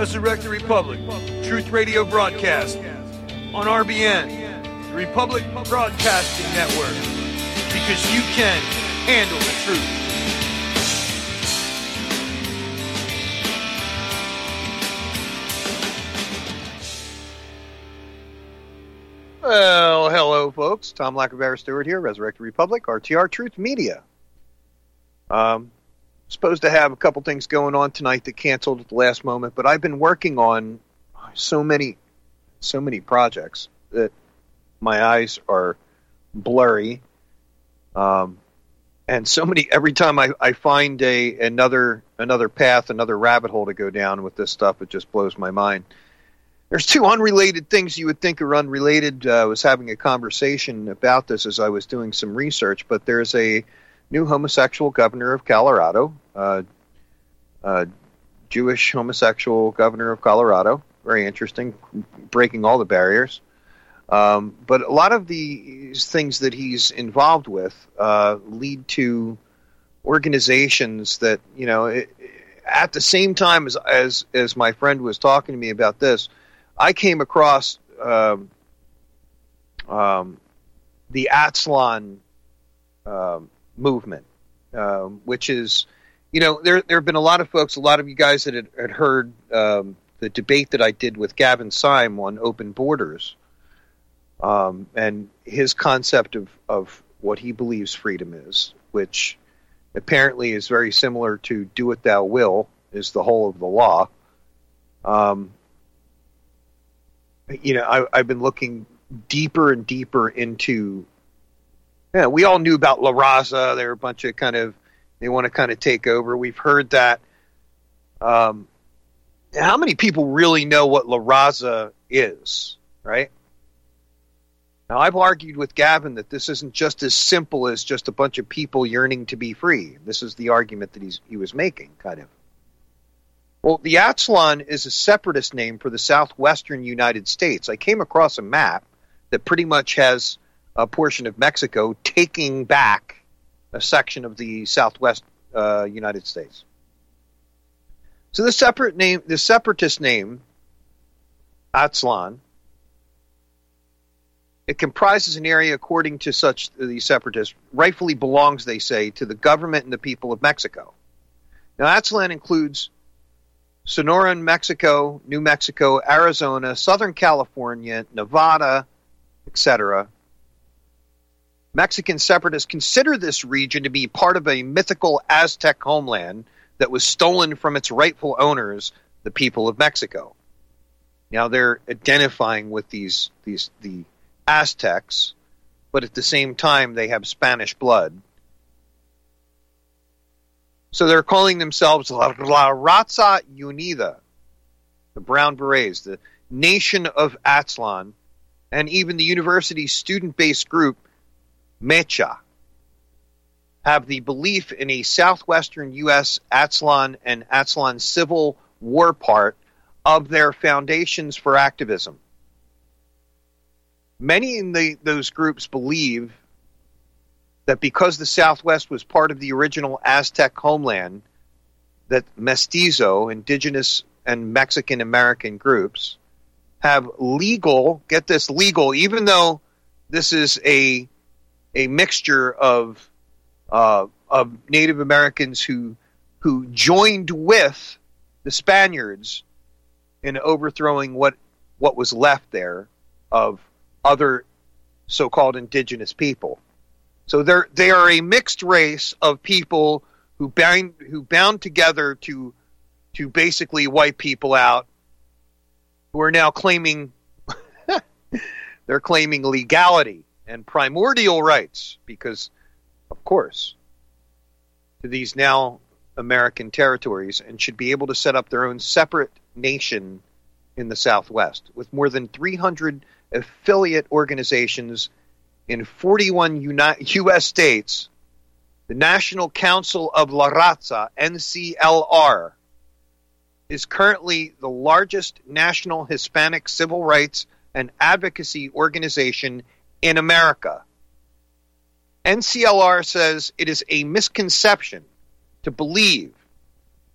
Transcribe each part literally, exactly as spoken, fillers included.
Resurrect the Republic, Truth Radio broadcast on R B N, the Republic Broadcasting Network, because you can handle the truth. Well, hello, folks. Tom Lackavera Stewart here, Resurrect the Republic, R T R Truth Media. Um, supposed to have a couple things going on tonight that canceled at the last moment, but I've been working on so many, so many projects that my eyes are blurry. Um, and so many, every time I, I find a another another path, another rabbit hole to go down with this stuff, it just blows my mind. There's two unrelated things you would think are unrelated. Uh, I was having a conversation about this as I was doing some research, but there's a new homosexual governor of Colorado, uh, uh, Jewish homosexual governor of Colorado. Very interesting, breaking all the barriers. Um, but a lot of these things that he's involved with uh, lead to organizations that, you know, it, at the same time as, as as my friend was talking to me about this, I came across um, um, the Athlon um, movement, um, which is, you know, there there have been a lot of folks, a lot of you guys that had, had heard um, the debate that I did with Gavin Syme on open borders, um, and his concept of, of what he believes freedom is, which apparently is very similar to do what thou will, is the whole of the law. Um, you know, I, I've been looking deeper and deeper into, yeah, we all knew about La Raza. They're a bunch of kind of, they want to kind of take over. We've heard that. Um, how many people really know what La Raza is, right? Now, I've argued with Gavin that this isn't just as simple as just a bunch of people yearning to be free. This is the argument that he's, he was making, kind of. Well, the Athlon is a separatist name for the southwestern United States. I came across a map that pretty much has a portion of Mexico taking back a section of the southwest uh, United States. So the separate name, the separatist name, Athlon, it comprises an area, according to such the separatists, rightfully belongs, they say, to the government and the people of Mexico. Now, Athlon includes Sonora, Mexico, New Mexico, Arizona, Southern California, Nevada, et cetera. Mexican separatists consider this region to be part of a mythical Aztec homeland that was stolen from its rightful owners, the people of Mexico. Now they're identifying with these these the Aztecs, but at the same time they have Spanish blood. So they're calling themselves La, La Raza Unida, the Brown Berets, the Nation of Athlon, and even the university's student-based group, Mecha, have the belief in a southwestern U S Athlon and Athlon Civil War part of their foundations for activism. Many in the, those groups believe that because the Southwest was part of the original Aztec homeland, that mestizo, indigenous and Mexican-American groups, have legal, get this, legal, even though this is a a mixture of uh, of Native Americans who who joined with the Spaniards in overthrowing what what was left there of other so-called indigenous people. So they're they are a mixed race of people who bound who bound together to to basically wipe people out, who are now claiming they're claiming legality and primordial rights, because, of course, to these now American territories, and should be able to set up their own separate nation in the Southwest, with more than three hundred affiliate organizations in forty-one Uni- U S states. The National Council of La Raza, N C L R, is currently the largest national Hispanic civil rights and advocacy organization in America. N C L R says it is a misconception to believe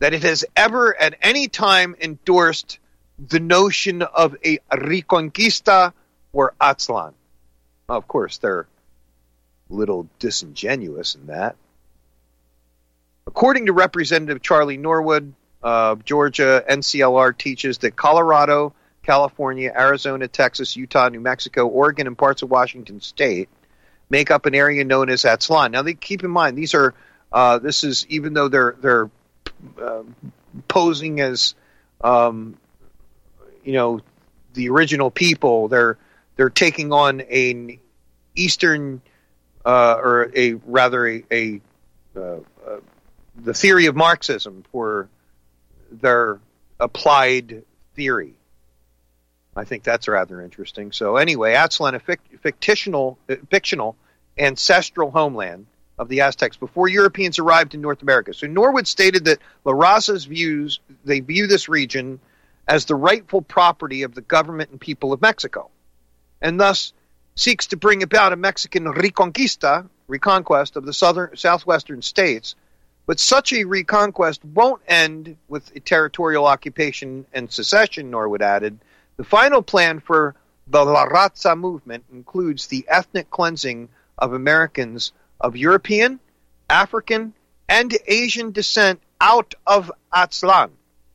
that it has ever at any time endorsed the notion of a Reconquista or Aztlán. Of course, they're a little disingenuous in that. According to Representative Charlie Norwood of Georgia, N C L R teaches that Colorado, California, Arizona, Texas, Utah, New Mexico, Oregon, and parts of Washington State make up an area known as Aztlán. Now, they keep in mind these are uh, this is even though they're they're uh, posing as um, you know the original people, they're they're taking on an Eastern uh, or a rather a, a uh, uh, the theory of Marxism for their applied theory. I think that's rather interesting. So anyway, Aztlán, a fict- fictional, uh, fictional ancestral homeland of the Aztecs before Europeans arrived in North America. So Norwood stated that La Raza's views, they view this region as the rightful property of the government and people of Mexico, and thus seeks to bring about a Mexican reconquista, reconquest of the southern, southwestern states. But such a reconquest won't end with a territorial occupation and secession, Norwood added. The final plan for the La Raza movement includes the ethnic cleansing of Americans of European, African, and Asian descent out of Aztlán.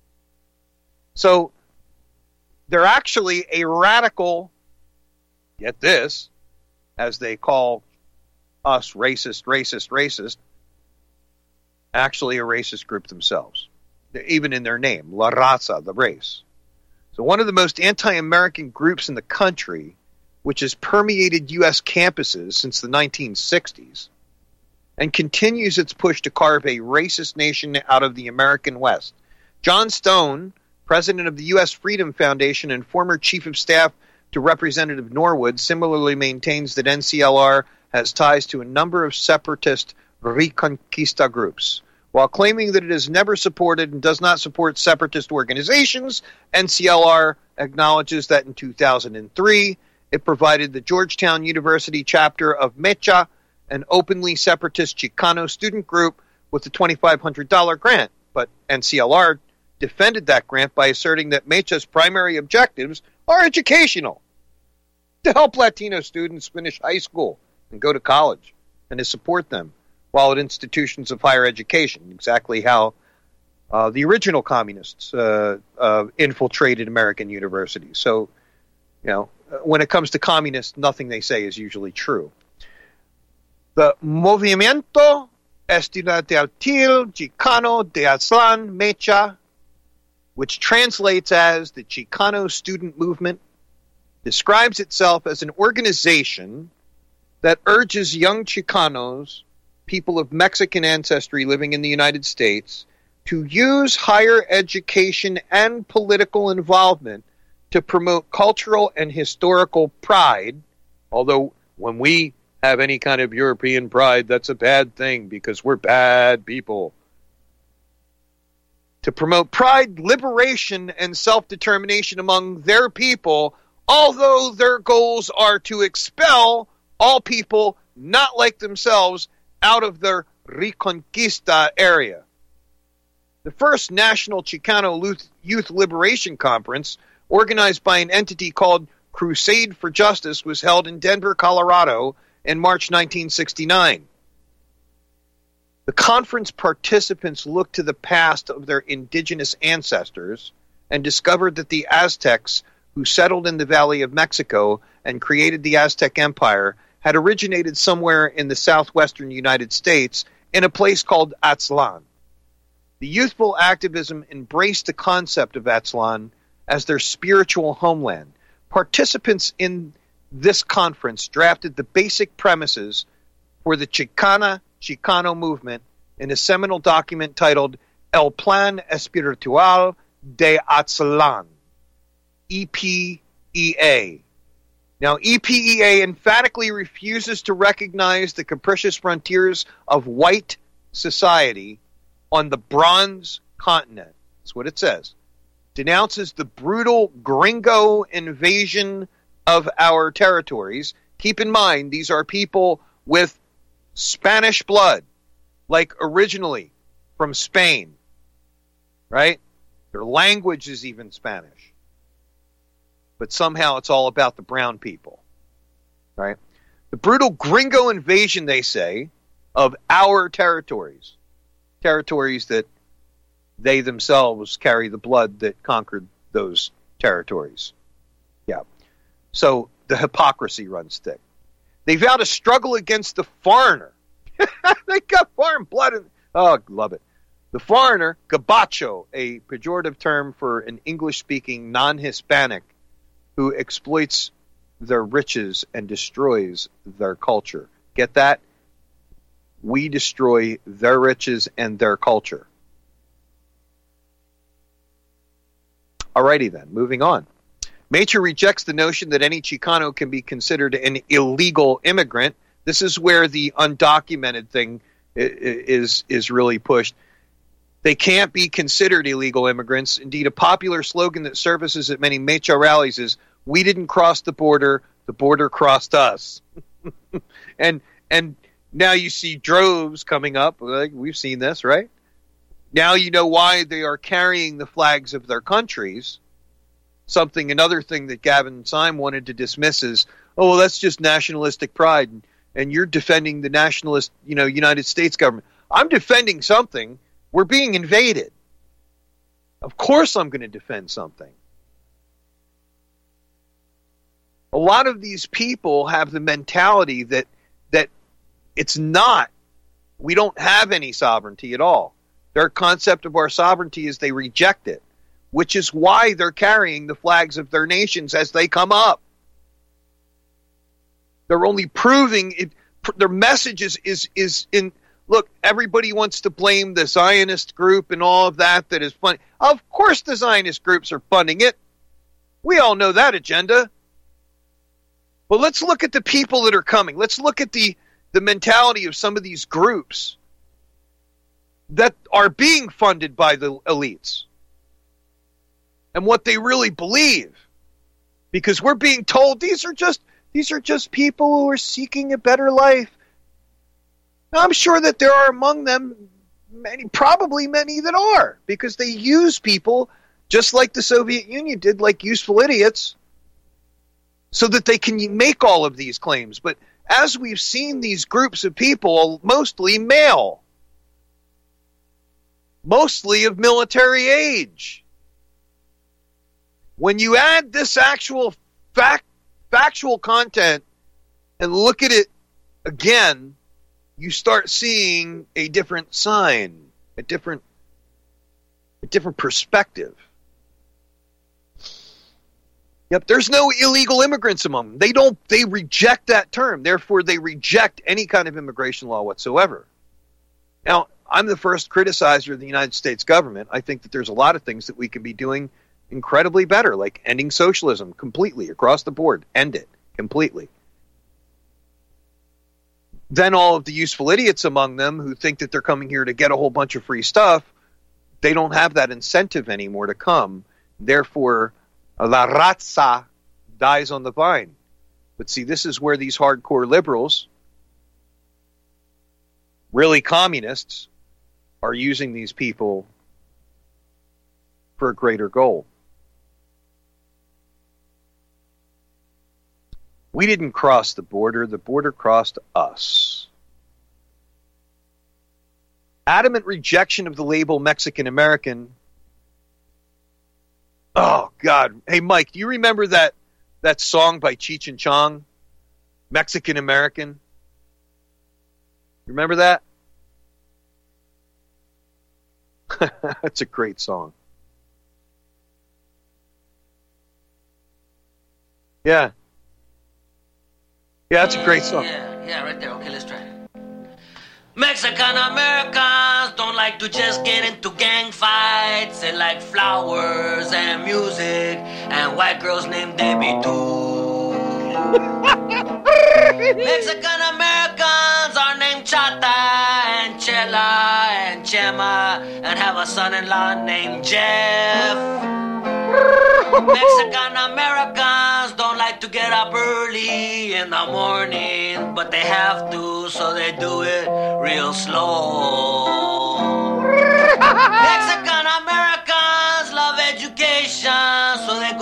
So they're actually a radical, get this, as they call us racist, racist, racist, actually a racist group themselves, even in their name, La Raza, the race. So one of the most anti-American groups in the country, which has permeated U S campuses since the nineteen sixties, and continues its push to carve a racist nation out of the American West. John Stone, president of the U S Freedom Foundation and former chief of staff to Representative Norwood, similarly maintains that N C L R has ties to a number of separatist Reconquista groups. While claiming that it has never supported and does not support separatist organizations, N C L R acknowledges that in two thousand three, it provided the Georgetown University chapter of Mecha, an openly separatist Chicano student group, with a twenty-five hundred dollars grant. But N C L R defended that grant by asserting that Mecha's primary objectives are educational, to help Latino students finish high school and go to college, and to support them while at institutions of higher education, exactly how uh, the original communists uh, uh, infiltrated American universities. So, you know, when it comes to communists, nothing they say is usually true. The Movimiento Estudiantil Chicano de Aztlán Mecha, which translates as the Chicano Student Movement, describes itself as an organization that urges young Chicanos, people of Mexican ancestry living in the United States, to use higher education and political involvement to promote cultural and historical pride, although when we have any kind of European pride, that's a bad thing because we're bad people. To promote pride, liberation, and self-determination among their people, although their goals are to expel all people not like themselves out of their Reconquista area. The first National Chicano Youth Liberation Conference, organized by an entity called Crusade for Justice, was held in Denver, Colorado in March nineteen sixty-nine. The conference participants looked to the past of their indigenous ancestors and discovered that the Aztecs, who settled in the Valley of Mexico and created the Aztec Empire, had originated somewhere in the southwestern United States in a place called Aztlán. The youthful activism embraced the concept of Aztlán as their spiritual homeland. Participants in this conference drafted the basic premises for the Chicana Chicano movement in a seminal document titled El Plan Espiritual de Aztlán, E P E A. Now, E P E A emphatically refuses to recognize the capricious frontiers of white society on the Bronze Continent. That's what it says. Denounces the brutal gringo invasion of our territories. Keep in mind, these are people with Spanish blood, like originally from Spain. right? Their language is even Spanish. But somehow it's all about the brown people, right? The brutal gringo invasion, they say, of our territories, territories that they themselves carry the blood that conquered those territories. Yeah. So the hypocrisy runs thick. They vow to struggle against the foreigner. They got foreign blood in. Oh, love it. The foreigner, gabacho, a pejorative term for an English-speaking non-Hispanic who exploits their riches and destroys their culture. Get that? We destroy their riches and their culture. Alrighty then, moving on. Mecha rejects the notion that any Chicano can be considered an illegal immigrant. This is where the undocumented thing is, is really pushed. They can't be considered illegal immigrants. Indeed, a popular slogan that surfaces at many Mecha rallies is, "We didn't cross the border, the border crossed us." and and now you see droves coming up. Like, we've seen this, right? Now you know why they are carrying the flags of their countries. Something, another thing that Gavin Syme wanted to dismiss is, oh, well, that's just nationalistic pride, and, and you're defending the nationalist, you know, United States government. I'm defending something. We're being invaded. Of course I'm going to defend something. A lot of these people have the mentality that that it's not, we don't have any sovereignty at all. Their concept of our sovereignty is they reject it, which is why they're carrying the flags of their nations as they come up. They're only proving it. Their message is, is, is in, look, everybody wants to blame the Zionist group and all of that that is funding. Of course the Zionist groups are funding it. We all know that agenda. But let's look at the people that are coming. Let's look at the, the mentality of some of these groups that are being funded by the elites and what they really believe. Because we're being told these are just these are just people who are seeking a better life. Now, I'm sure that there are among them many, probably many that are, because they use people just like the Soviet Union did, like useful idiots, so that they can make all of these claims. But as we've seen these groups of people, mostly male, mostly of military age, when you add this actual fact, factual content and look at it again, you start seeing a different sign, a different, a different perspective. Yep, there's no illegal immigrants among them. They don't, they reject that term. Therefore, they reject any kind of immigration law whatsoever. Now, I'm the first criticizer of the United States government. I think that there's a lot of things that we can be doing incredibly better, like ending socialism completely across the board. End it completely. Then all of the useful idiots among them who think that they're coming here to get a whole bunch of free stuff, they don't have that incentive anymore to come. Therefore, la razza dies on the vine. But see, this is where these hardcore liberals, really communists, are using these people for a greater goal. We didn't cross the border. The border crossed us. Adamant rejection of the label Mexican American. Oh, God. Hey, Mike, do you remember that, that song by Cheech and Chong? Mexican American? Remember that? That's a great song. Yeah. Yeah, that's a great song. Yeah, yeah, right there. Okay, let's try it. Mexican Americans don't like to just get into gang fights. They like flowers and music and white girls named Debbie too. Mexican Americans are named Chata and Chela and Chema and have a son-in-law named Jeff. Mexican Americans don't like to get up early in the morning, but they have to, so they do it real slow. Mexican Americans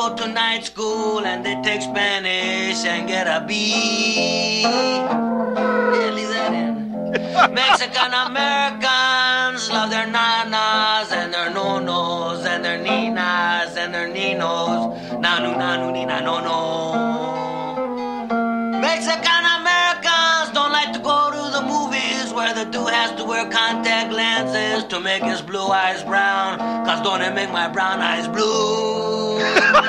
go to night school and they take Spanish and get a B. Yeah, leave that in. Mexican Americans love their nanas and their nonos and their ninas and their ninos. Nanu, nanu, nina, no, no. Mexican Americans don't like to go to the movies where the dude has to wear contact lenses to make his blue eyes brown. Cause don't it make my brown eyes blue?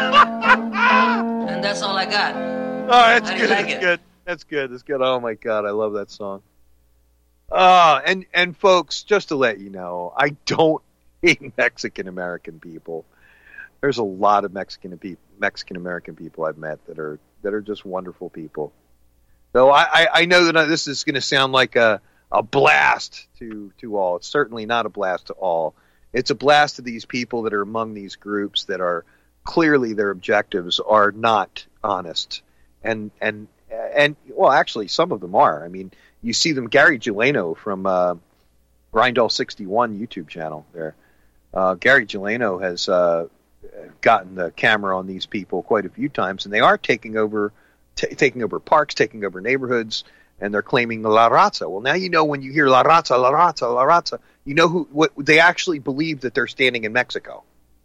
And that's all I got. Oh, that's How do good. you like That's it? good. That's good. That's good. Oh my God, I love that song. Uh, and and folks, just to let you know, I don't hate Mexican American people. There's a lot of Mexican pe- Mexican American people I've met that are that are just wonderful people. Though I, I, I know that this is going to sound like a, a blast to to all. It's certainly not a blast to all. It's a blast to these people that are among these groups that are clearly their objectives are not honest. And and and well, actually, some of them are. I mean, you see them. Gary Gelano from uh, Grindall sixty-one YouTube channel there. Uh, Gary Gelano has uh, gotten the camera on these people quite a few times, and they are taking over, t- taking over parks, taking over neighborhoods, and they're claiming La Raza. Well, now you know when you hear La Raza, La Raza, La Raza, you know who what they actually believe that they're standing in Mexico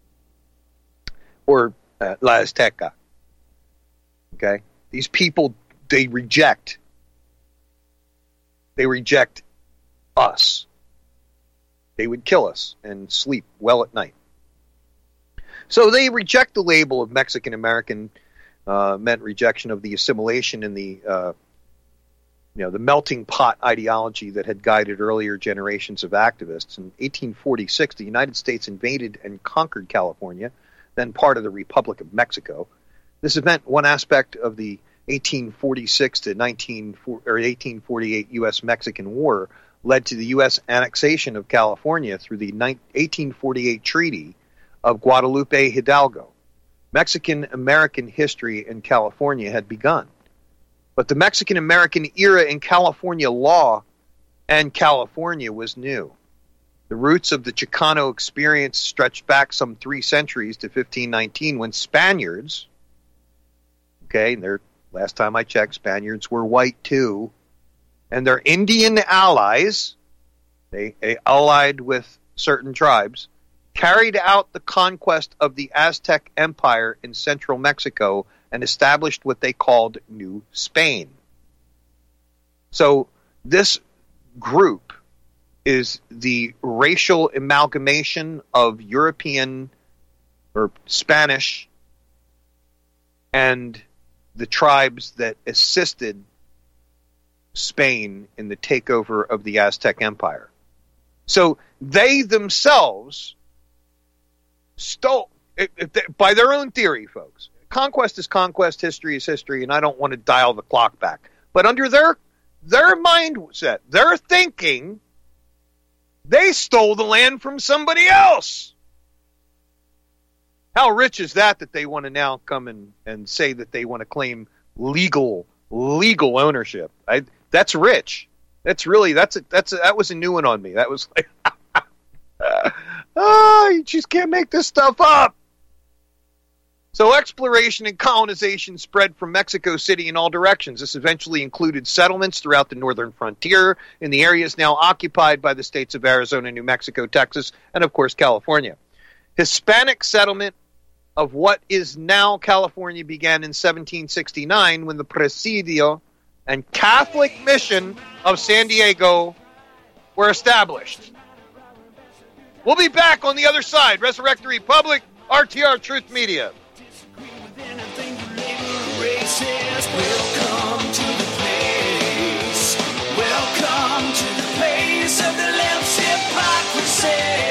or uh, La Azteca. Okay, these people they reject. They reject us. They would kill us and sleep well at night. So they reject the label of Mexican American, uh, meant rejection of the assimilation and the, uh, you know, the melting pot ideology that had guided earlier generations of activists. In eighteen forty-six, the United States invaded and conquered California, then part of the Republic of Mexico. This event, one aspect of the eighteen forty-six to nineteen or eighteen forty-eight U S Mexican War, led to the U S annexation of California through the eighteen forty-eight Treaty of Guadalupe Hidalgo. Mexican-American history in California had begun. But the Mexican-American era in California law and California was new. The roots of the Chicano experience stretched back some three centuries to fifteen nineteen when Spaniards, okay, and they're last time I checked, Spaniards were white too. And their Indian allies, they, they allied with certain tribes, carried out the conquest of the Aztec Empire in central Mexico and established what they called New Spain. So this group is the racial amalgamation of European or Spanish and the tribes that assisted Spain in the takeover of the Aztec Empire. So they themselves stole, by their own theory, folks. Conquest is conquest, history is history, and I don't want to dial the clock back. But under their their mindset, their thinking, they stole the land from somebody else. How rich is that that they want to now come and, and say that they want to claim legal legal ownership? I, that's rich. That's really that's a, that's a, that was a new one on me. That was like, oh, you just can't make this stuff up. So exploration and colonization spread from Mexico City in all directions. This eventually included settlements throughout the northern frontier in the areas now occupied by the states of Arizona, New Mexico, Texas, and of course California. Hispanic settlement of what is now California began in seventeen sixty-nine when the Presidio and Catholic Mission of San Diego were established. We'll be back on the other side. Resurrect the Republic, R T R Truth Media. Welcome to the place. Welcome to the place of the left's hypocrisy.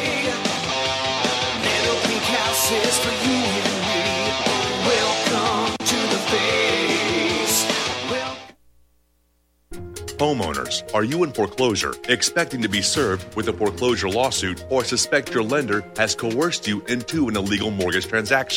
Little pink houses for you and me. Welcome to the face. Welcome. Homeowners, are you in foreclosure, expecting to be served with a foreclosure lawsuit, or suspect your lender has coerced you into an illegal mortgage transaction?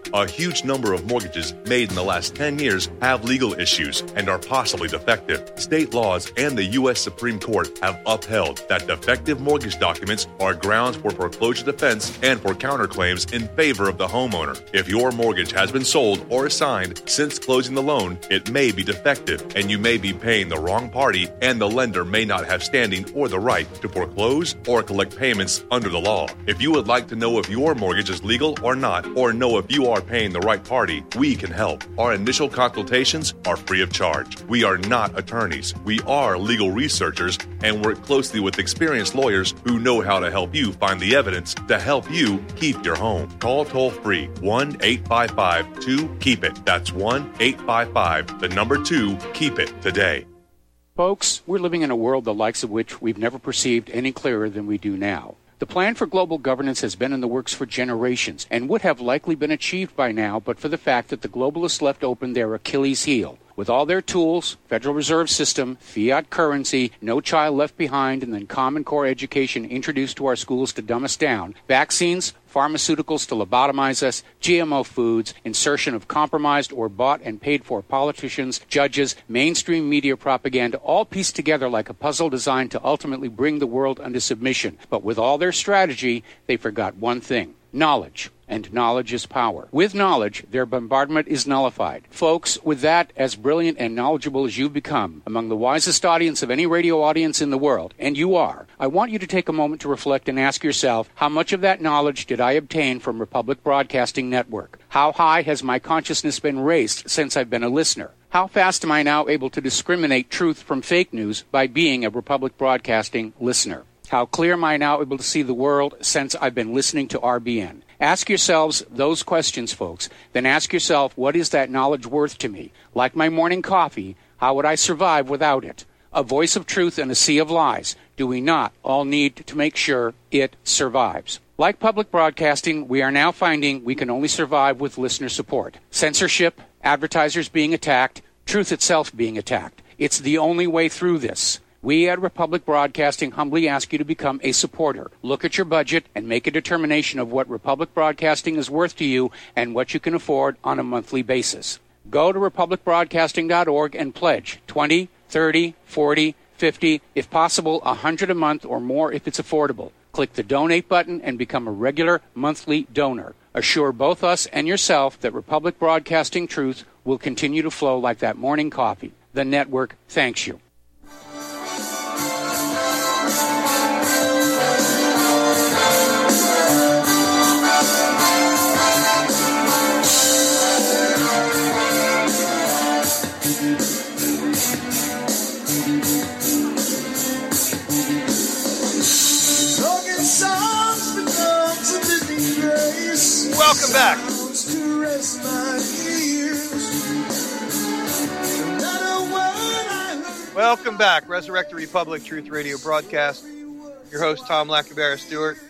A huge number of mortgages made in the last ten years have legal issues and are possibly defective. State laws and the U S Supreme Court have upheld that defective mortgage documents are grounds for foreclosure defense and for counterclaims in favor of the homeowner. If your mortgage has been sold or assigned since closing the loan, it may be defective and you may be paying the wrong party, and the lender may not have standing or the right to foreclose or collect payments under the law. If you would like to know if your mortgage is legal or not, or know if you are paying the right party, we can help. Our initial consultations are free of charge. We are not attorneys. We are legal researchers and work closely with experienced lawyers who know how to help you find the evidence to help you keep your home. Call toll-free one eight five five two keep it. That's one eight five five, the number two, keep it today. Folks, we're living in a world the likes of which we've never perceived any clearer than we do now. The plan for global governance has been in the works for generations and would have likely been achieved by now but for the fact that the globalists left open their Achilles heel. With all their tools, Federal Reserve System, fiat currency, no child left behind, and then Common Core education introduced to our schools to dumb us down, vaccines, pharmaceuticals to lobotomize us, G M O foods, insertion of compromised or bought and paid for politicians, judges, mainstream media propaganda, all pieced together like a puzzle designed to ultimately bring the world under submission. But with all their strategy, they forgot one thing: knowledge. And knowledge is power. With knowledge, their bombardment is nullified. Folks, with that, as brilliant and knowledgeable as you've become, among the wisest audience of any radio audience in the world, and you are, I want you to take a moment to reflect and ask yourself, how much of that knowledge did I obtain from Republic Broadcasting Network? How high has my consciousness been raised since I've been a listener? How fast am I now able to discriminate truth from fake news by being a Republic Broadcasting listener? How clear am I now able to see the world since I've been listening to R B N? Ask yourselves those questions, folks. Then ask yourself, what is that knowledge worth to me? Like my morning coffee, how would I survive without it? A voice of truth in a sea of lies. Do we not all need to make sure it survives? Like public broadcasting, we are now finding we can only survive with listener support. Censorship, advertisers being attacked, truth itself being attacked. It's the only way through this. We at Republic Broadcasting humbly ask you to become a supporter. Look at your budget and make a determination of what Republic Broadcasting is worth to you and what you can afford on a monthly basis. Go to republic broadcasting dot org and pledge twenty, thirty, forty, fifty, if possible one hundred a month or more if it's affordable. Click the donate button and become a regular monthly donor. Assure both us and yourself that Republic Broadcasting truth will continue to flow like that morning coffee. The network thanks you. Welcome back. Welcome back. Resurrect the Republic Truth Radio broadcast. Your host, Tom Lacabera Stewart.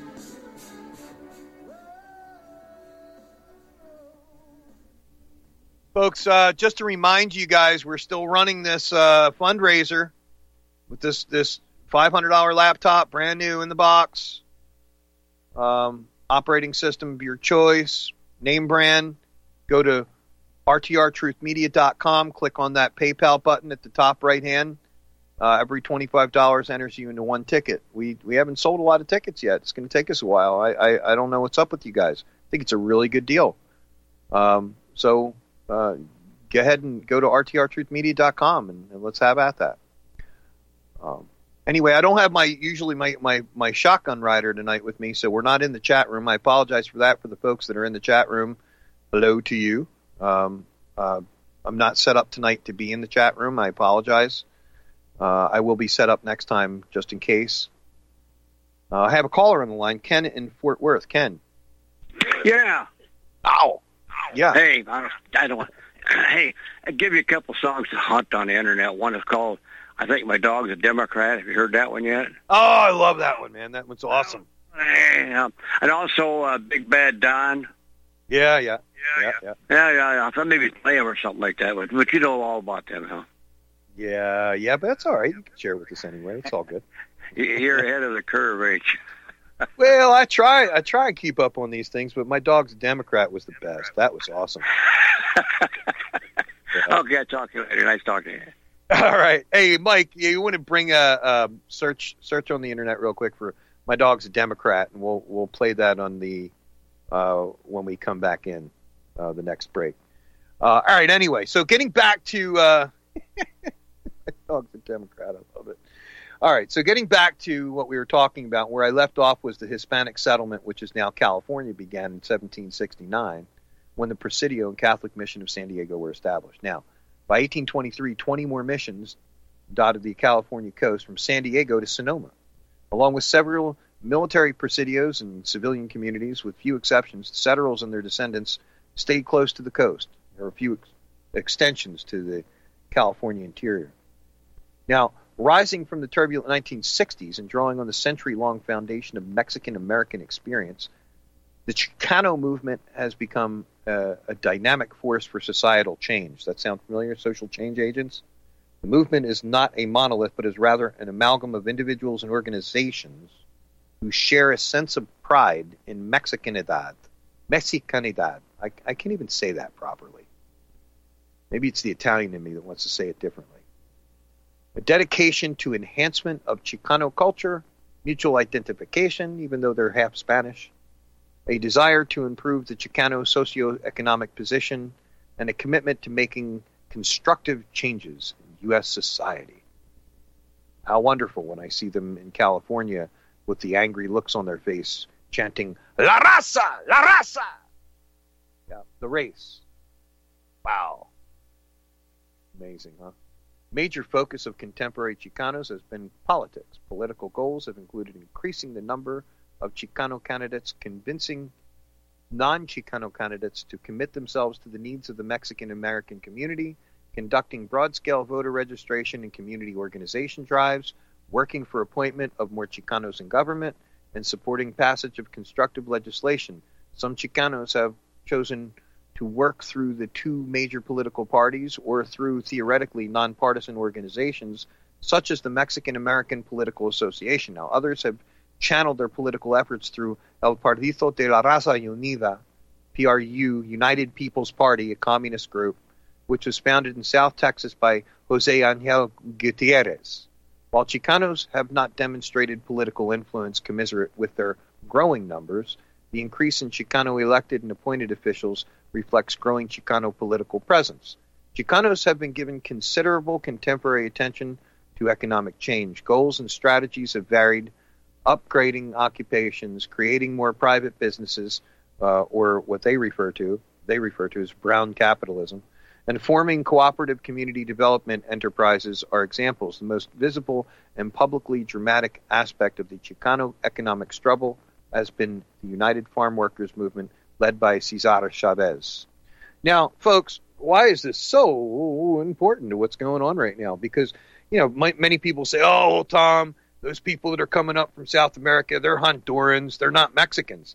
Folks, uh, just to remind you guys, we're still running this uh, fundraiser with this, this five hundred dollars laptop, brand new in the box. Um... Operating system of your choice, name brand. Go to R T R truth media dot com. Click on that PayPal button at the top right hand. Uh, every twenty-five dollars enters you into one ticket. We we haven't sold a lot of tickets yet. It's going to take us a while. I, I, I don't know what's up with you guys. I think it's a really good deal. Um, so uh, go ahead and go to R T R truth media dot com and, and let's have at that. Um, Anyway, I don't have my usually my, my, my shotgun rider tonight with me, so we're not in the chat room. I apologize for that for the folks that are in the chat room. Hello to you. Um, uh, I'm not set up tonight to be in the chat room. I apologize. Uh, I will be set up next time just in case. Uh, I have a caller on the line, Ken in Fort Worth. Ken. Yeah. Ow. Yeah. Hey, I don't. I don't hey, I'll give you a couple songs to hunt on the internet. One is called I Think My Dog's a Democrat. Have you heard that one yet? Oh, I love that one, man. That one's awesome. Yeah. And also uh, Big Bad Don. Yeah, yeah. Yeah, yeah. Yeah, yeah, yeah. yeah. I thought maybe play him or something like that. But, but you know all about them, huh? Yeah, yeah, but that's all right. You can share with us anyway. It's all good. You're ahead of the curve, H. Well, I try. I try and keep up on these things, but my dog's Democrat was the best. That was awesome. Yeah. Okay, I'll talk to you later. Nice talking to you. All right. Hey, Mike, you want to bring a, a search search on the internet real quick for my dog's a Democrat, and we'll we'll play that on the uh, when we come back in uh, the next break. Uh, all right. Anyway, so getting back to uh, my dog's a Democrat. I love it. All right. So getting back to what we were talking about, where I left off was the Hispanic settlement, which is now California, began in seventeen sixty-nine. When the Presidio and Catholic Mission of San Diego were established. Now, by eighteen twenty-three, twenty more missions dotted the California coast from San Diego to Sonoma, along with several military presidios and civilian communities. With few exceptions, the settlers and their descendants stayed close to the coast. There were a few ex- extensions to the California interior. Now, rising from the turbulent nineteen sixties and drawing on the century-long foundation of Mexican-American experience, the Chicano movement has become uh, a dynamic force for societal change. That sound familiar? Social change agents? The movement is not a monolith, but is rather an amalgam of individuals and organizations who share a sense of pride in Mexicanidad. Mexicanidad. I, I can't even say that properly. Maybe it's the Italian in me that wants to say it differently. A dedication to enhancement of Chicano culture, mutual identification, even though they're half Spanish, a desire to improve the Chicano socioeconomic position, and a commitment to making constructive changes in U S society. How wonderful when I see them in California with the angry looks on their face, chanting, La raza! La raza! Yeah, the race. Wow. Amazing, huh? Major focus of contemporary Chicanos has been politics. Political goals have included increasing the number of Chicano candidates, convincing non-Chicano candidates to commit themselves to the needs of the Mexican-American community, conducting broad-scale voter registration and community organization drives, working for appointment of more Chicanos in government, and supporting passage of constructive legislation. Some Chicanos have chosen to work through the two major political parties or through theoretically nonpartisan organizations, such as the Mexican-American Political Association. Now, others have channeled their political efforts through El Partido de la Raza Unida, P R U, United People's Party, a communist group, which was founded in South Texas by Jose Angel Gutierrez. While Chicanos have not demonstrated political influence commensurate with their growing numbers, the increase in Chicano elected and appointed officials reflects growing Chicano political presence. Chicanos have been given considerable contemporary attention to economic change. Goals and strategies have varied, upgrading occupations, creating more private businesses, uh, or what they refer to, they refer to as brown capitalism, and forming cooperative community development enterprises are examples. The most visible and publicly dramatic aspect of the Chicano economic struggle has been the United Farm Workers movement led by Cesar Chavez. Now, folks, why is this so important to what's going on right now? Because, you know, my, many people say, oh, Tom, those people that are coming up from South America, they're Hondurans, they're not Mexicans.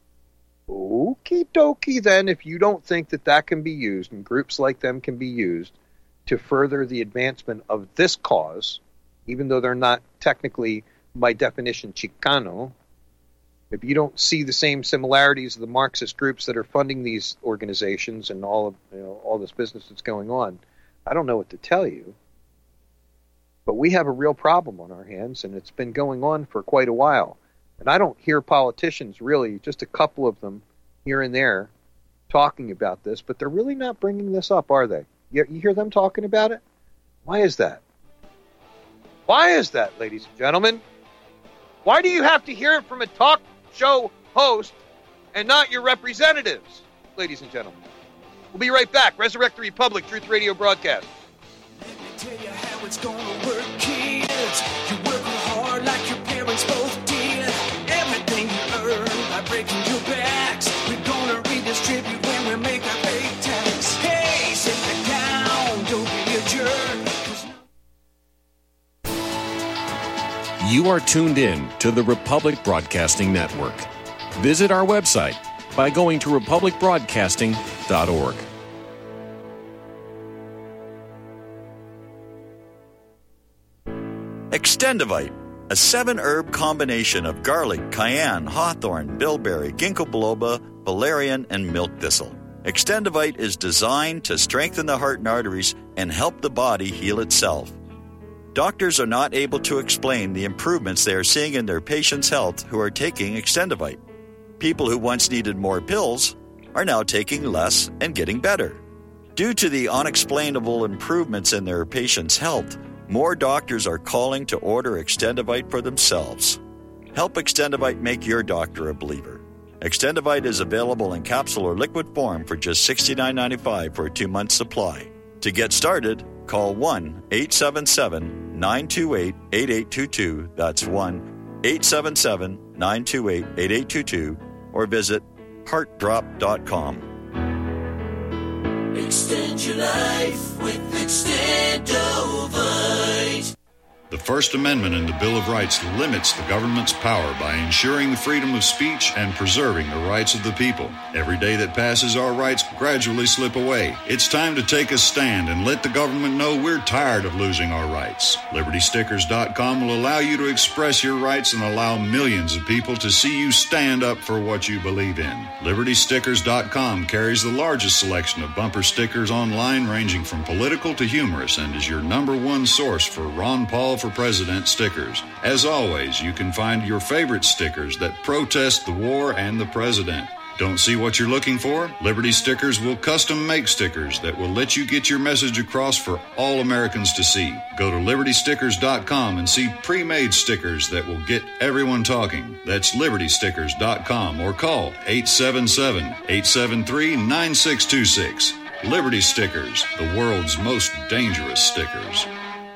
Okie dokie then, if you don't think that that can be used, and groups like them can be used to further the advancement of this cause, even though they're not technically, by definition, Chicano, if you don't see the same similarities of the Marxist groups that are funding these organizations and all of you know, all this business that's going on, I don't know what to tell you. But we have a real problem on our hands, and it's been going on for quite a while. And I don't hear politicians really, just a couple of them here and there, talking about this, but they're really not bringing this up, are they? You, you hear them talking about it? Why is that? Why is that, ladies and gentlemen? Why do you have to hear it from a talk show host and not your representatives, ladies and gentlemen? We'll be right back. Resurrect the Republic, Truth Radio broadcast. Let me tell you how it's gonna work, kids. You work hard like your parents both did. Everything you earn by breaking your backs, we're gonna redistribute when we make our pay tax. Hey, sit back down, don't be a jerk. You are tuned in to the Republic Broadcasting Network. Visit our website by going to republic broadcasting dot org. Extendivite a seven-herb combination of garlic, cayenne, hawthorn, bilberry, ginkgo biloba, valerian, and milk thistle. Extendivite is designed to strengthen the heart and arteries and help the body heal itself. Doctors are not able to explain the improvements they are seeing in their patients' health who are taking Extendivite. People who once needed more pills are now taking less and getting better. Due to the unexplainable improvements in their patients' health, more doctors are calling to order Extendivite for themselves. Help Extendivite make your doctor a believer. Extendivite is available in capsule or liquid form for just sixty-nine ninety-five for a two-month supply. To get started, call one eight seven seven, nine two eight, eight eight two two. That's one eight seven seven, nine two eight, eight eight two two or visit heart drop dot com. Extend your life with Extendovite. The First Amendment in the Bill of Rights limits the government's power by ensuring the freedom of speech and preserving the rights of the people. Every day that passes, our rights gradually slip away. It's time to take a stand and let the government know we're tired of losing our rights. Liberty Stickers dot com will allow you to express your rights and allow millions of people to see you stand up for what you believe in. Liberty Stickers dot com carries the largest selection of bumper stickers online, ranging from political to humorous, and is your number one source for Ron Paul for President stickers. As always, you can find your favorite stickers that protest the war and the president. Don't see what you're looking for? Liberty Stickers will custom make stickers that will let you get your message across for all Americans to see. Go to Liberty Stickers dot com and see pre-made stickers that will get everyone talking. That's Liberty Stickers dot com or call eight seven seven, eight seven three, nine six two six. Liberty Stickers, the world's most dangerous stickers.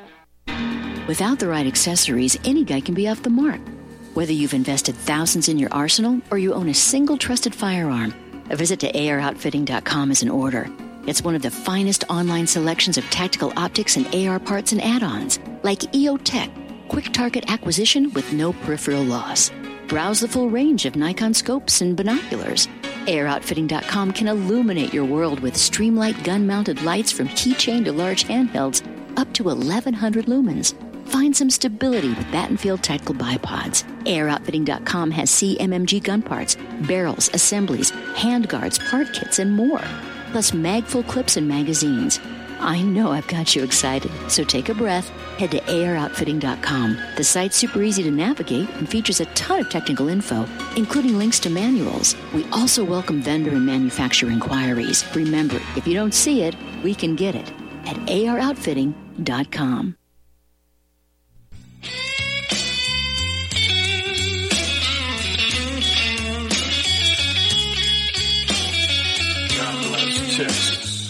Without the right accessories, any guy can be off the mark. Whether you've invested thousands in your arsenal or you own a single trusted firearm, a visit to A R outfitting dot com is in order. It's one of the finest online selections of tactical optics and A R parts and add-ons, like E O Tech, quick target acquisition with no peripheral loss. Browse the full range of Nikon scopes and binoculars. A R outfitting dot com can illuminate your world with Streamlight gun-mounted lights from keychain to large handhelds up to eleven hundred lumens. Find some stability with Battenfield Tactical Bipods. A R outfitting dot com has C M M G gun parts, barrels, assemblies, handguards, part kits, and more. Plus mag-full clips and magazines. I know I've got you excited, so take a breath. Head to A R outfitting dot com. The site's super easy to navigate and features a ton of technical info, including links to manuals. We also welcome vendor and manufacturer inquiries. Remember, if you don't see it, we can get it at A R outfitting dot com. Texas.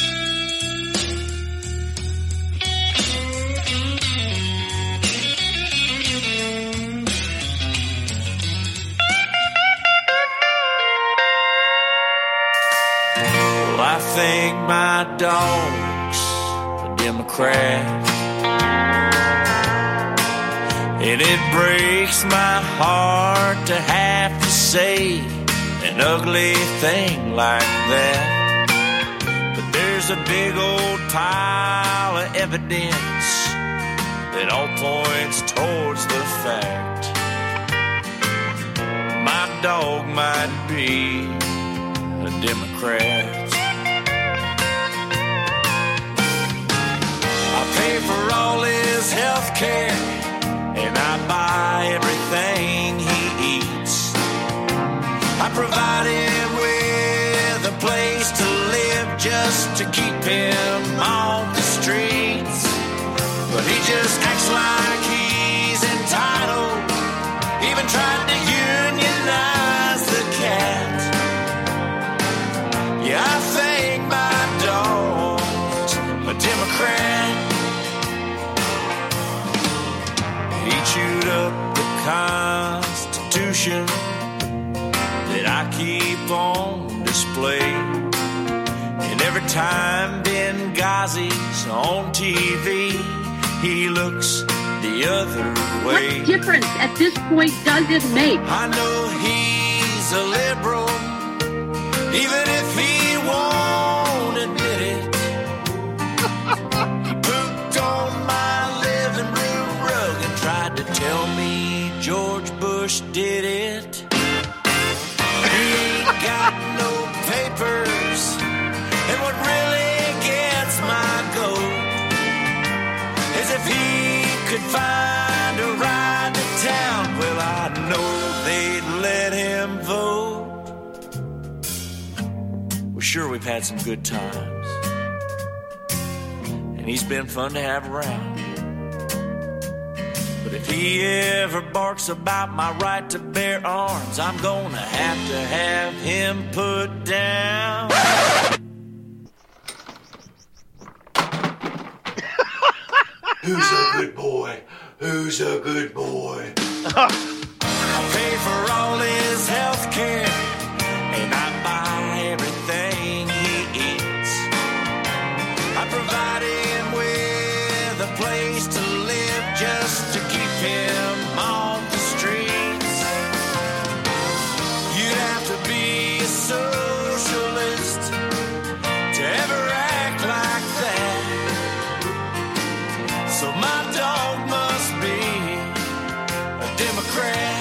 Well, I think my dog's a Democrat, and it breaks my heart to have to say an ugly thing like that. There's a big old pile of evidence that all points towards the fact my dog might be a Democrat. I pay for all his health care and I buy everything he eats. I provide him with a place to live just to keep him off the streets. But he just acts like he's entitled, even tried to unionize the cat. Yeah, I think my dog's a Democrat. He chewed up the Constitution that I keep on display. And every time Benghazi's on T V, he looks the other way. What difference at this point does it make? I know he's a liberal, even if he won't admit it. He pooped on my living room rug and tried to tell George Bush did it. He ain't got no papers, and what really gets my goat is if he could find a ride to town, well, I know they'd let him vote. Well, sure, we've had some good times, and he's been fun to have around. But if he ever barks about my right to bear arms, I'm gonna have to have him put down. Who's a good boy? Who's a good boy? I pay for all his health care, and I buy everything he eats. I provide him with a place to live just to keep him on the streets. You'd have to be a socialist to ever act like that. So my dog must be a Democrat.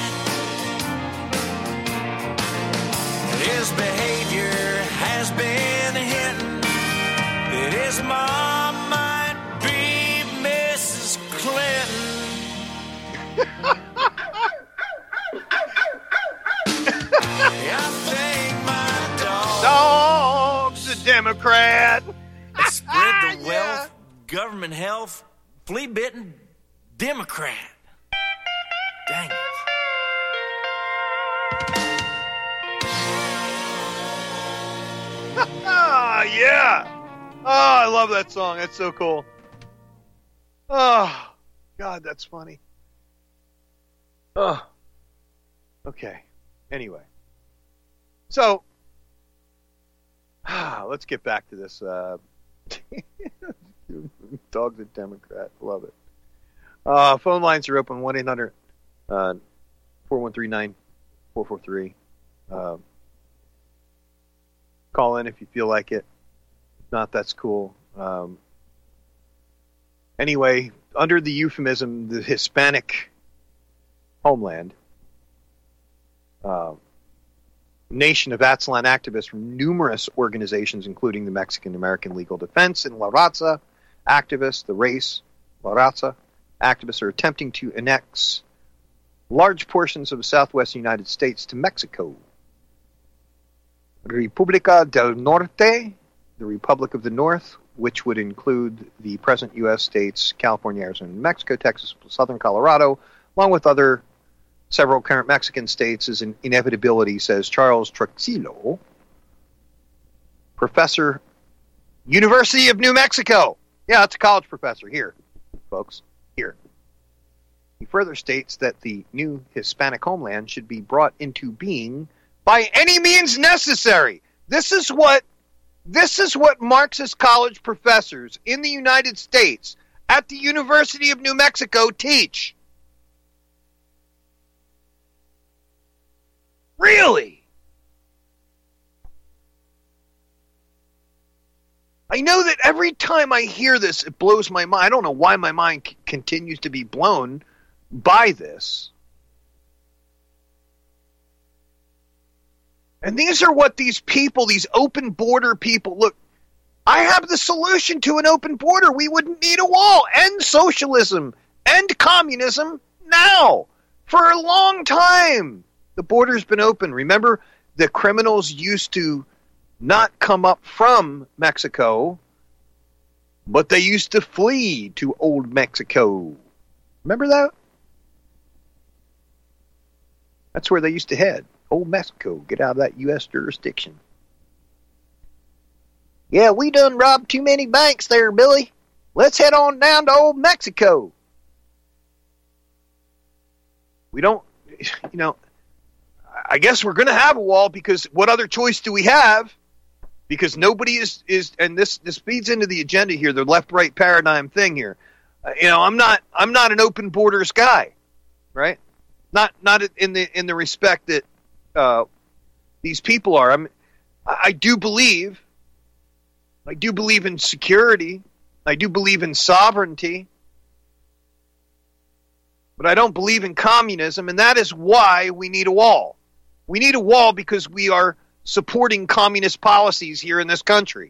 His behavior has been hinting that his mom might be Missus Clinton. I think my dog Dog's a Democrat. spread the wealth, government health, flea-bitten Democrat. Dang it. Ah, yeah. Oh, I love that song. That's so cool. Oh, God, that's funny. Oh. Okay. Anyway. So, ah, let's get back to this. Uh, Dog's a Democrat. Love it. Uh, phone lines are open, one eight hundred four one three nine four four three. Uh, call in if you feel like it. If not, that's cool. Um, anyway, under the euphemism, the Hispanic homeland, uh, nation of Aztlan activists from numerous organizations, including the Mexican American Legal Defense and La Raza activists, the race, La Raza activists are attempting to annex large portions of the southwestern United States to Mexico. República del Norte, the Republic of the North, which would include the present U S states California, Arizona, New Mexico, Texas, southern Colorado, along with other several current Mexican states, is an inevitability, says Charles Truxillo, professor, University of New Mexico. Yeah, that's a college professor here, folks, here. He further states that the new Hispanic homeland should be brought into being by any means necessary. This is what this is what Marxist college professors in the United States at the University of New Mexico teach. Really? I know that every time I hear this, it blows my mind. I don't know why my mind c- continues to be blown by this. And these are what these people, these open border people, look, I have the solution to an open border. We wouldn't need a wall. End socialism. End communism now. For a long time, the border's been open. Remember, the criminals used to not come up from Mexico, but they used to flee to old Mexico. Remember that? That's where they used to head. Old Mexico. Get out of that U S jurisdiction. Yeah, we done robbed too many banks there, Billy. Let's head on down to old Mexico. We don't, you know, I guess we're going to have a wall because what other choice do we have? Because nobody is, is and this, this feeds into the agenda here, the left-right paradigm thing here. Uh, you know, I'm not I'm not an open borders guy, right? Not not in the in the respect that uh, these people are. I'm, I do believe, I do believe in security. I do believe in security. I do believe in sovereignty. But I don't believe in communism, and that is why we need a wall. We need a wall because we are supporting communist policies here in this country.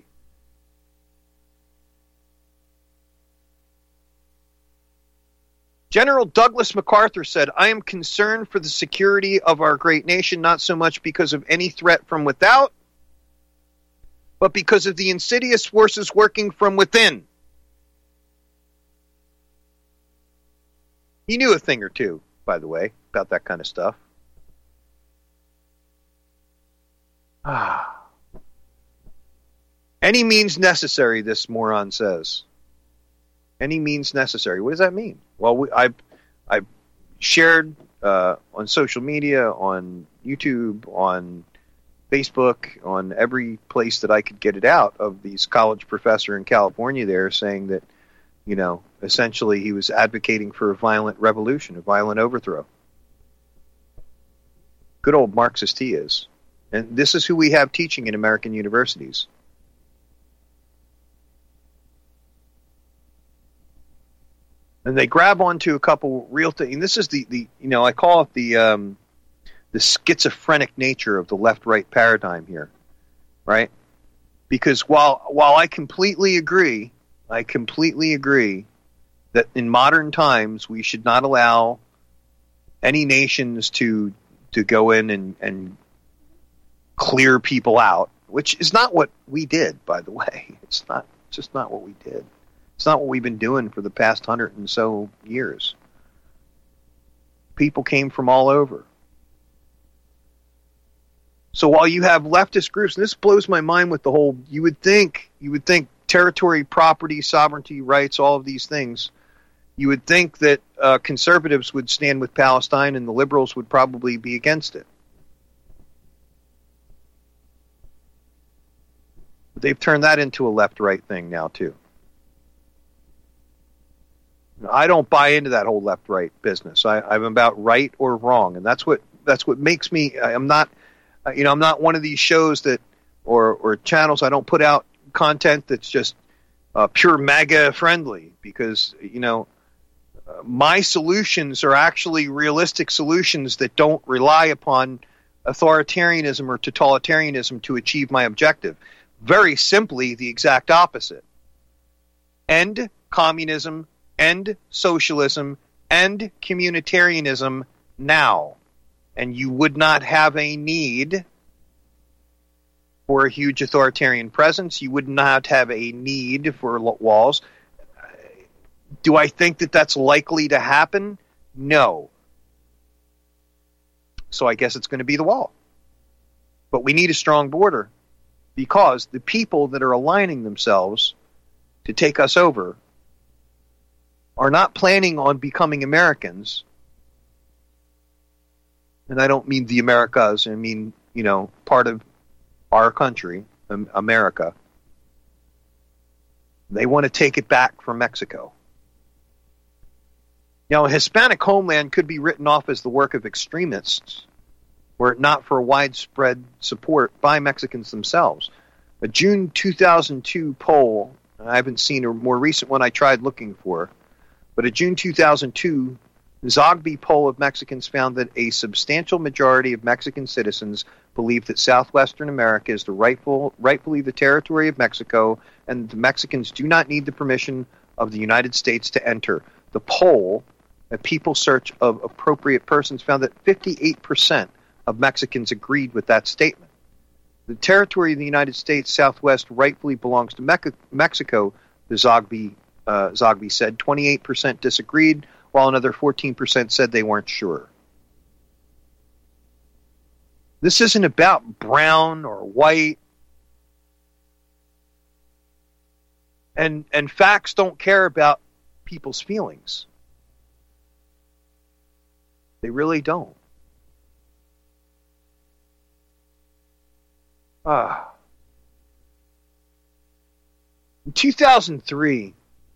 General Douglas MacArthur said, I am concerned for the security of our great nation, not so much because of any threat from without, but because of the insidious forces working from within. He knew a thing or two, by the way, about that kind of stuff. Ah. Any means necessary, this moron says. Any means necessary. What does that mean? Well, we, I've, I've shared uh, on social media, on YouTube, on Facebook, on every place that I could get it out, of these college professor in California there saying that, you know, essentially he was advocating for a violent revolution, a violent overthrow. Good old Marxist he is. And this is who we have teaching in American universities. And they grab onto a couple real things. And this is the, the you know, I call it the um, the schizophrenic nature of the left-right paradigm here, right? Because while while I completely agree, I completely agree that in modern times we should not allow any nations to to go in and, and clear people out, which is not what we did, by the way. It's not it's just not what we did. It's not what we've been doing for the past hundred and so years. People came from all over. So while you have leftist groups, and this blows my mind with the whole, you would think, you would think territory, property, sovereignty, rights, all of these things, you would think that uh, conservatives would stand with Palestine and the liberals would probably be against it. But they've turned that into a left-right thing now, too. I don't buy into that whole left-right business. I, I'm about right or wrong, and that's what that's what makes me. I'm not, you know, I'm not one of these shows that or or channels. I don't put out content that's just uh, pure MAGA friendly, because you know uh, my solutions are actually realistic solutions that don't rely upon authoritarianism or totalitarianism to achieve my objective. Very simply, the exact opposite. End communism. End socialism, end communitarianism now. And you would not have a need for a huge authoritarian presence. You would not have a need for walls. Do I think that that's likely to happen? No. So I guess it's going to be the wall. But we need a strong border, because the people that are aligning themselves to take us over are not planning on becoming Americans. And I don't mean the Americas, I mean, you know, part of our country, America. They want to take it back from Mexico. Now, a Hispanic homeland could be written off as the work of extremists, were it not for widespread support by Mexicans themselves. A June two thousand two poll, I haven't seen a more recent one I tried looking for, but a June two thousand two Zogby poll of Mexicans found that a substantial majority of Mexican citizens believe that Southwestern America is the rightful, rightfully the territory of Mexico, and the Mexicans do not need the permission of the United States to enter. The poll, a People Search of Appropriate Persons, found that fifty-eight percent of Mexicans agreed with that statement. The territory of the United States Southwest rightfully belongs to Me- Mexico, the Zogby Uh, Zogby said. Twenty-eight percent disagreed, while another fourteen percent said they weren't sure. This isn't about brown or white. And and facts don't care about people's feelings. They really don't. Ah. In two thousand three,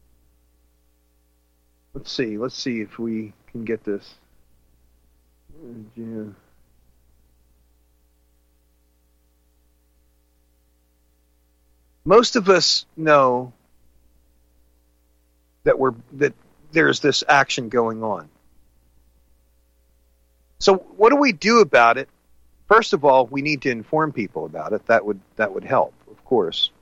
Let's see. Let's see if we can get this. Yeah. Most of us know that we're that there's this action going on. So what do we do about it? First of all, we need to inform people about it. That would that would help, of course.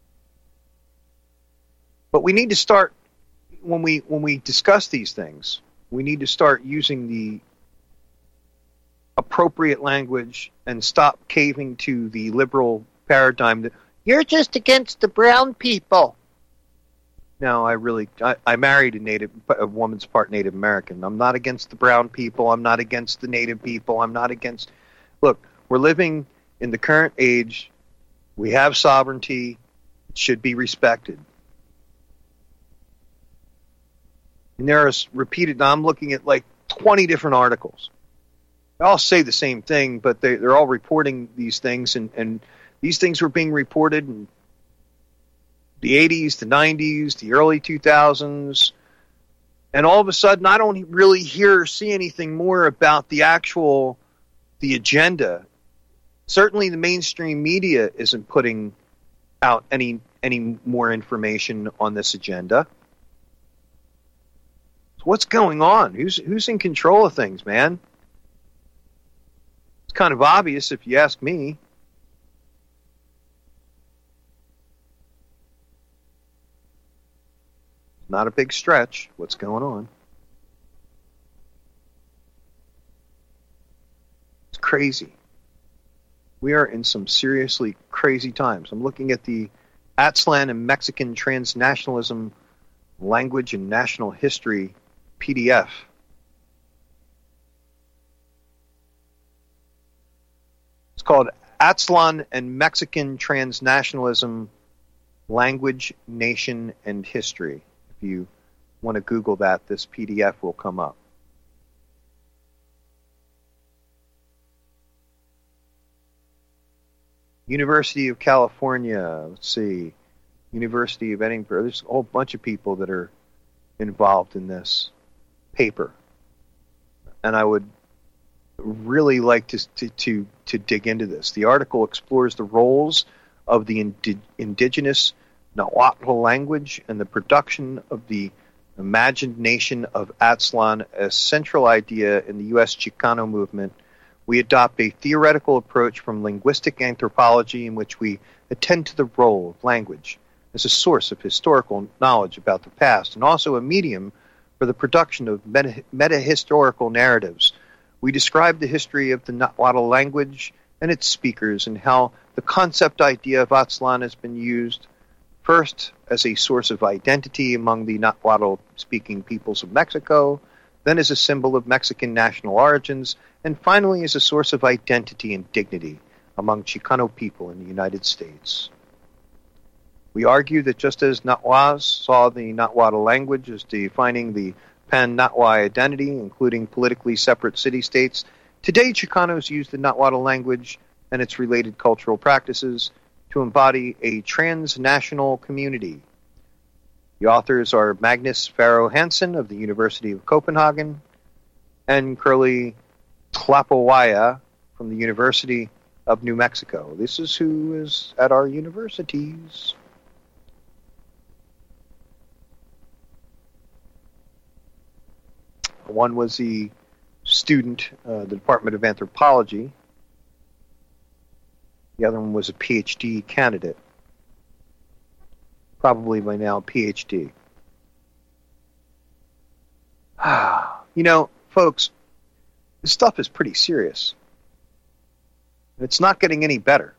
But we need to start when we when we discuss these things, we need to start using the appropriate language and stop caving to the liberal paradigm that you're just against the brown people. No, I really, I, I married a native, a woman's part Native American. I'm not against the brown people. I'm not against the native people. I'm not against, look, we're living in the current age. We have sovereignty. It should be respected. And there's repeated, now I'm looking at like twenty different articles. They all say the same thing, but they, they're all reporting these things, and, and these things were being reported in the eighties, the nineties, the early two thousands, and all of a sudden I don't really hear or see anything more about the actual, the agenda. Certainly the mainstream media isn't putting out any any more information on this agenda. So what's going on? Who's who's in control of things, man? It's kind of obvious if you ask me. Not a big stretch. What's going on? It's crazy. We are in some seriously crazy times. I'm looking at the Aztlán and Mexican Transnationalism Language and National History P D F. It's called Aztlán and Mexican Transnationalism Language, Nation, and History. If you want to Google that, this P D F will come up. University of California, let's see, University of Edinburgh. There's a whole bunch of people that are involved in this paper. And I would really like to, to, to, to dig into this. The article explores the roles of the indi- indigenous Nahuatl language and the production of the imagined nation of Aztlán, a central idea in the U S Chicano movement. We adopt a theoretical approach from linguistic anthropology in which we attend to the role of language as a source of historical knowledge about the past and also a medium for the production of meta- meta-historical narratives. We describe the history of the Nahuatl language and its speakers and how the concept idea of Aztlán has been used first as a source of identity among the Nahuatl-speaking peoples of Mexico, then as a symbol of Mexican national origins, and finally as a source of identity and dignity among Chicano people in the United States. We argue that just as Nahuas saw the Nahuatl language as defining the pan-Nahui identity, including politically separate city-states, today Chicanos use the Nahuatl language and its related cultural practices to embody a transnational community. The authors are Magnus Farrow Hansen of the University of Copenhagen and Curly Tlapawaya from the University of New Mexico. This is who is at our universities. One was the student, uh, the Department of Anthropology. The other one was a P H D candidate. Probably by now, P H D. You know, folks, this stuff is pretty serious. It's not getting any better.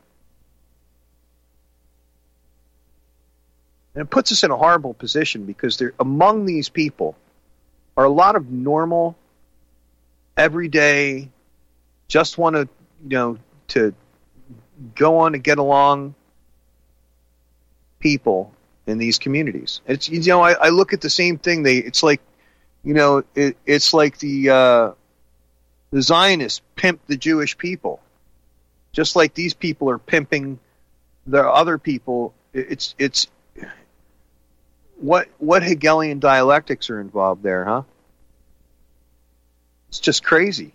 And it puts us in a horrible position because there, among these people are a lot of normal, everyday, just want to, you know, to go on to get along people in these communities. It's, you know, I, I look at the same thing. They, it's like, you know, it, it's like the uh, the Zionists pimp the Jewish people, just like these people are pimping the other people. It's it's what what Hegelian dialectics are involved there, huh? It's just crazy.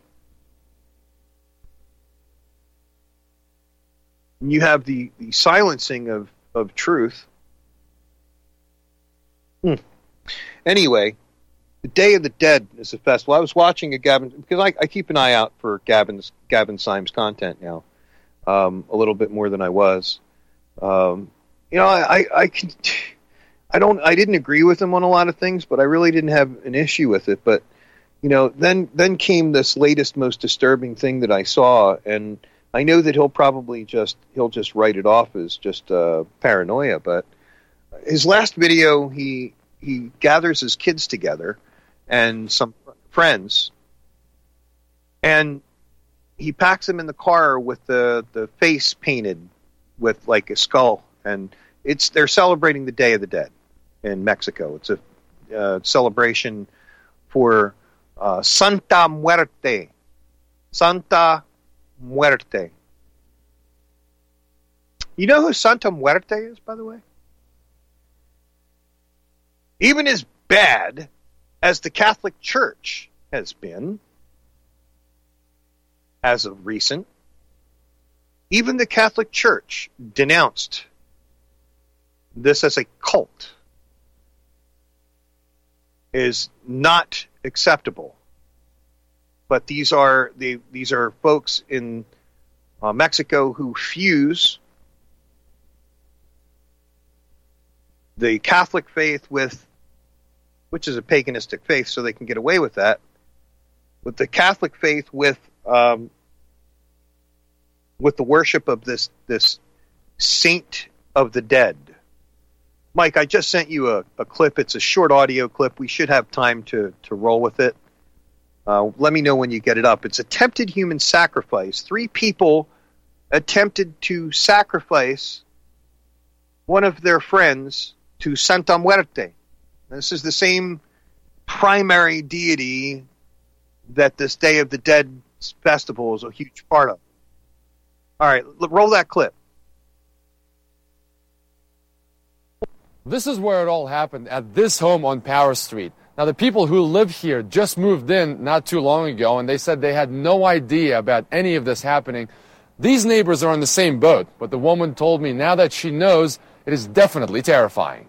And you have the, the silencing of, of truth. Hmm. Anyway, the Day of the Dead is a festival. I was watching a Gavin, because I, I keep an eye out for Gavin's Gavin Symes content now, um, a little bit more than I was. Um, you know, I, I, I can, I don't, I didn't agree with him on a lot of things, but I really didn't have an issue with it. But, you know, then, then came this latest, most disturbing thing that I saw, and I know that he'll probably just, he'll just write it off as just uh, paranoia, but his last video, he, he gathers his kids together and some friends, and he packs them in the car with the, the face painted with like a skull, and it's they're celebrating the Day of the Dead in Mexico. It's a uh, celebration for uh, Santa Muerte. Santa Muerte. You know who Santa Muerte is, by the way? Even as bad as the Catholic Church has been, as of recent, even the Catholic Church denounced this as a cult, is not acceptable. But these are the these are folks in uh, Mexico who fuse the Catholic faith with, which is a paganistic faith, so they can get away with that, with the Catholic faith with um, with the worship of this this saint of the dead. Mike, I just sent you a, a clip. It's a short audio clip. We should have time to, to roll with it. Uh, let me know when you get it up. It's attempted human sacrifice. Three people attempted to sacrifice one of their friends to Santa Muerte. This is the same primary deity that this Day of the Dead festival is a huge part of. All right, roll that clip. This is where it all happened, at this home on Power Street. Now, the people who live here just moved in not too long ago, and they said they had no idea about any of this happening. These neighbors are in the same boat, but the woman told me now that she knows, it is definitely terrifying.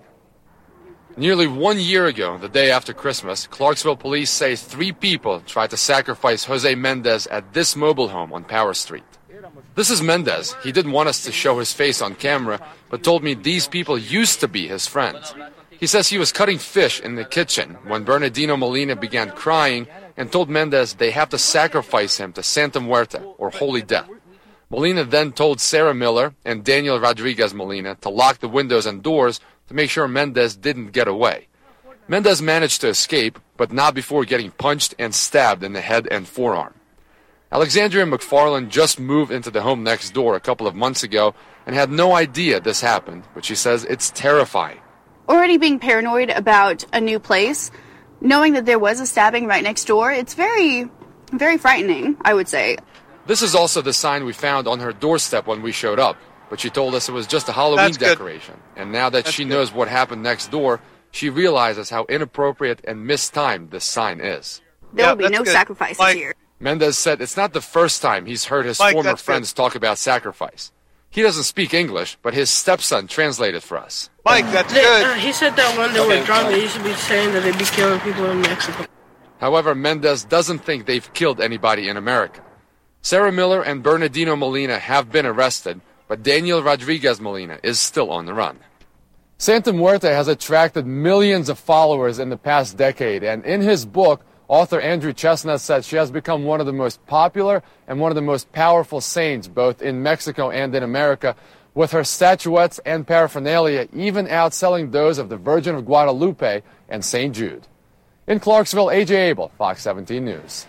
Nearly one year ago, the day after Christmas, Clarksville police say three people tried to sacrifice Jose Mendez at this mobile home on Power Street. This is Mendez. He didn't want us to show his face on camera, but told me these people used to be his friends. He says he was cutting fish in the kitchen when Bernardino Molina began crying and told Mendez they have to sacrifice him to Santa Muerte, or Holy Death. Molina then told Sarah Miller and Daniel Rodriguez Molina to lock the windows and doors to make sure Mendez didn't get away. Mendez managed to escape, but not before getting punched and stabbed in the head and forearm. Alexandria McFarland just moved into the home next door a couple of months ago and had no idea this happened, but she says it's terrifying. Already being paranoid about a new place, knowing that there was a stabbing right next door, it's very, very frightening, I would say. This is also the sign we found on her doorstep when we showed up, but she told us it was just a Halloween That's decoration. Good. And now that That's she good. knows what happened next door, she realizes how inappropriate and mistimed this sign is. There Yeah, will be that's no good. sacrifices Mike, here. Mendez said it's not the first time he's heard his Mike, former that's friends good. talk about sacrifice. He doesn't speak English, but his stepson translated for us. Mike, that's They, good. uh, he said that when they Okay. were drunk, they used to be saying that they'd be killing people in Mexico. However, Mendez doesn't think they've killed anybody in America. Sarah Miller and Bernardino Molina have been arrested, but Daniel Rodriguez Molina is still on the run. Santa Muerte has attracted millions of followers in the past decade, and in his book, author Andrew Chestnut said she has become one of the most popular and one of the most powerful saints, both in Mexico and in America, with her statuettes and paraphernalia even outselling those of the Virgin of Guadalupe and Saint Jude. In Clarksville, A J Abel, Fox seventeen News.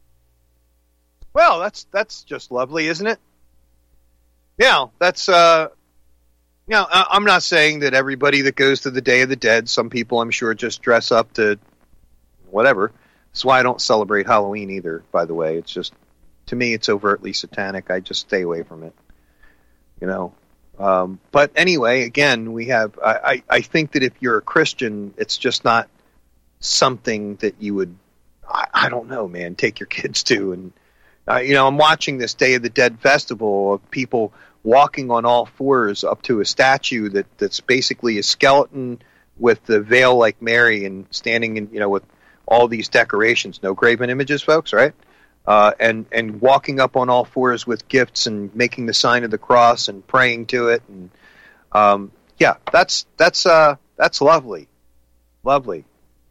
Well, that's that's just lovely, isn't it? Yeah, that's, uh, you know, I- I'm not saying that everybody that goes to the Day of the Dead, some people I'm sure just dress up to whatever. That's why I don't celebrate Halloween either, by the way. It's just, to me, it's overtly satanic. I just stay away from it, you know. Um, but anyway, again, we have, I, I, I think that if you're a Christian, it's just not something that you would, I, I don't know, man, take your kids to. And, uh, you know, I'm watching this Day of the Dead festival of people walking on all fours up to a statue that, that's basically a skeleton with the veil like Mary and standing in, you know, with all these decorations, no graven images, folks, right? Uh, and and walking up on all fours with gifts and making the sign of the cross and praying to it, and um, yeah, that's that's uh, that's lovely, lovely,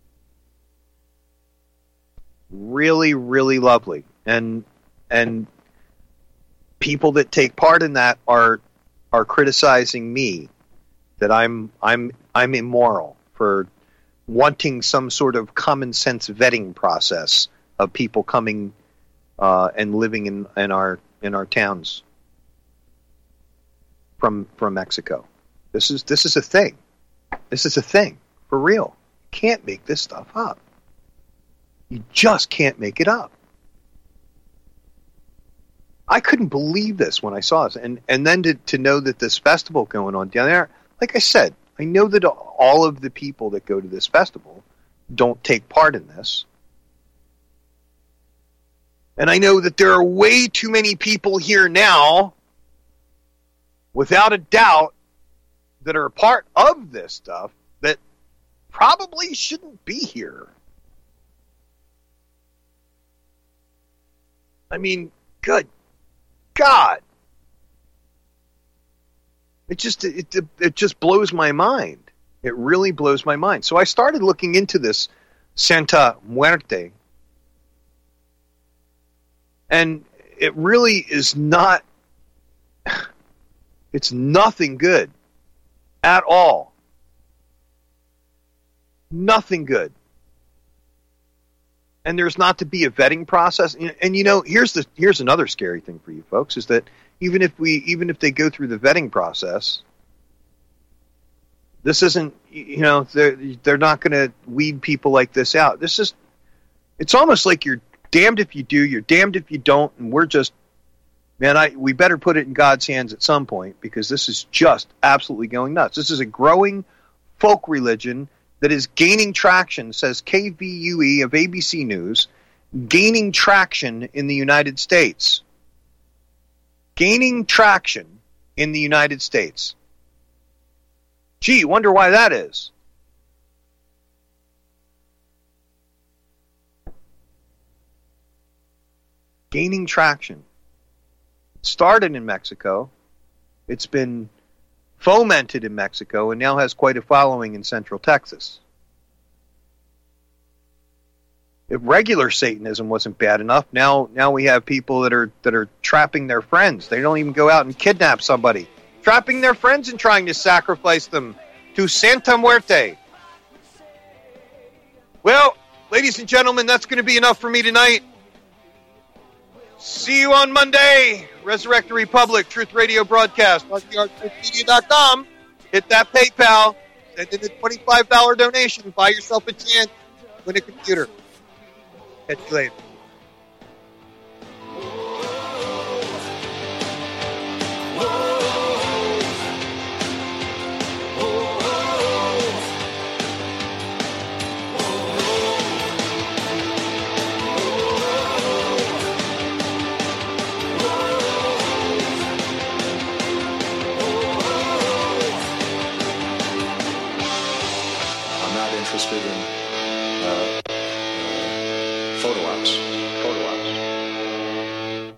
really, really lovely, and and people that take part in that are are criticizing me that I'm I'm I'm immoral for wanting some sort of common sense vetting process of people coming uh, and living in, in our in our towns from from Mexico. This is this is a thing. This is a thing for real. You can't make this stuff up. You just can't make it up. I couldn't believe this when I saw this, and and then to to know that this festival going on down there. Like I said, I know that all of the people that go to this festival don't take part in this. And I know that there are way too many people here now, without a doubt, that are a part of this stuff that probably shouldn't be here. I mean, good God. It just it, it it just blows my mind. It really blows my mind. So I started looking into this Santa Muerte, and it really is not. It's nothing good at all. Nothing good. And there's not to be a vetting process. And, and you know, here's the here's another scary thing for you folks is that. Even if we, even if they go through the vetting process, this isn't, you know, they're they're not going to weed people like this out. This is, it's almost like you're damned if you do, you're damned if you don't, and we're just, man, I we better put it in God's hands at some point because this is just absolutely going nuts. This is a growing folk religion that is gaining traction, says K V U E of A B C News, gaining traction in the United States. Gaining traction in the United States. Gee, wonder why that is. Gaining traction. Started in Mexico. It's been fomented in Mexico and now has quite a following in Central Texas. If regular Satanism wasn't bad enough, now now we have people that are that are trapping their friends. They don't even go out and kidnap somebody. Trapping their friends and trying to sacrifice them to Santa Muerte. Well, ladies and gentlemen, that's going to be enough for me tonight. See you on Monday. Resurrect the Republic, Truth Radio broadcast, R T R truth media dot com. Hit that PayPal. Send in a twenty-five dollars donation. Buy yourself a chance. Win a computer. Catch you later. I'm not interested in uh, uh, photo ops. Photo ops.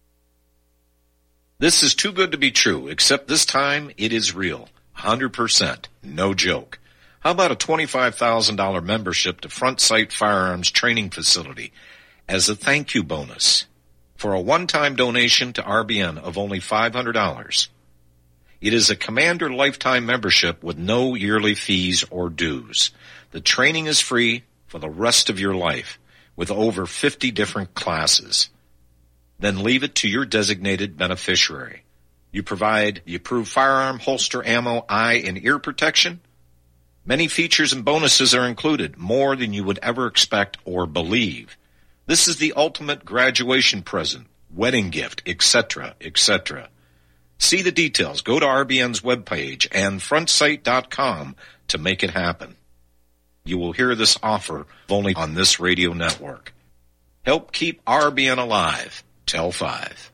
This is too good to be true, except this time it is real. one hundred percent. No joke. How about a twenty-five thousand dollars membership to Front Sight Firearms Training Facility as a thank you bonus for a one-time donation to R B N of only five hundred dollars? It is a Commander lifetime membership with no yearly fees or dues. The training is free for the rest of your life with over fifty different classes. Then leave it to your designated beneficiary. You provide the approved firearm, holster, ammo, eye, and ear protection. Many features and bonuses are included, more than you would ever expect or believe. This is the ultimate graduation present, wedding gift, et cetera, et cetera. See the details. Go to R B N's webpage and front sight dot com to make it happen. You will hear this offer only on this radio network. Help keep R B N alive. Tell five.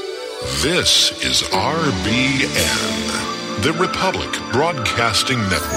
This is R B N, the Republic Broadcasting Network.